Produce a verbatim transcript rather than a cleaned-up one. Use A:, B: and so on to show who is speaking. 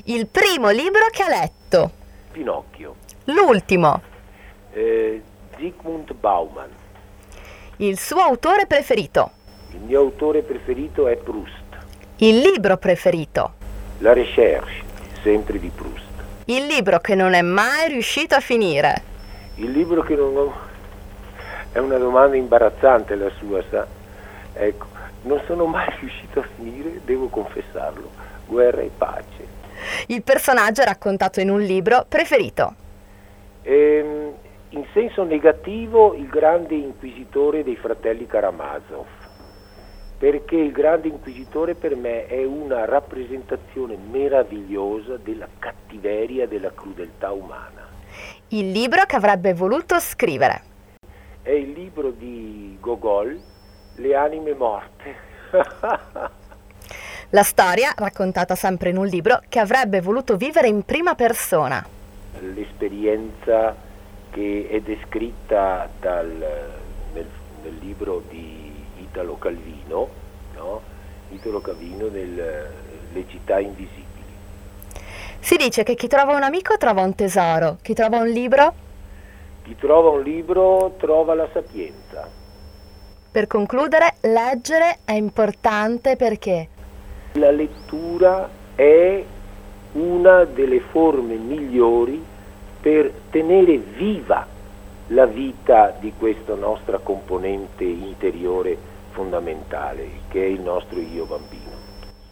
A: Il primo libro che ha letto.
B: Pinocchio.
A: L'ultimo.
B: Eh, Zygmunt Bauman.
A: Il suo autore preferito.
B: Il mio autore preferito è Proust.
A: Il libro preferito.
B: La Recherche, sempre di Proust.
A: Il libro che non è mai riuscito a finire.
B: Il libro che non ho... È una domanda imbarazzante la sua, sa? Ecco, non sono mai riuscito a finire, devo confessarlo. Guerra e pace.
A: Il personaggio raccontato in un libro preferito.
B: Ehm, in senso negativo, il grande inquisitore dei fratelli Karamazov. Perché il grande inquisitore per me è una rappresentazione meravigliosa della cattiveria, della crudeltà umana.
A: Il libro che avrebbe voluto scrivere.
B: È il libro di Gogol, Le anime morte.
A: La storia raccontata sempre in un libro che avrebbe voluto vivere in prima persona.
B: L'esperienza che è descritta dal, nel, nel libro di Italo Calvino, no? Italo Calvino nel Le città invisibili.
A: Si dice che chi trova un amico trova un tesoro, chi trova un libro?
B: Chi trova un libro trova la sapienza.
A: Per concludere, leggere è importante perché
B: la lettura è una delle forme migliori per tenere viva la vita di questa nostra componente interiore fondamentale, che è il nostro io bambino.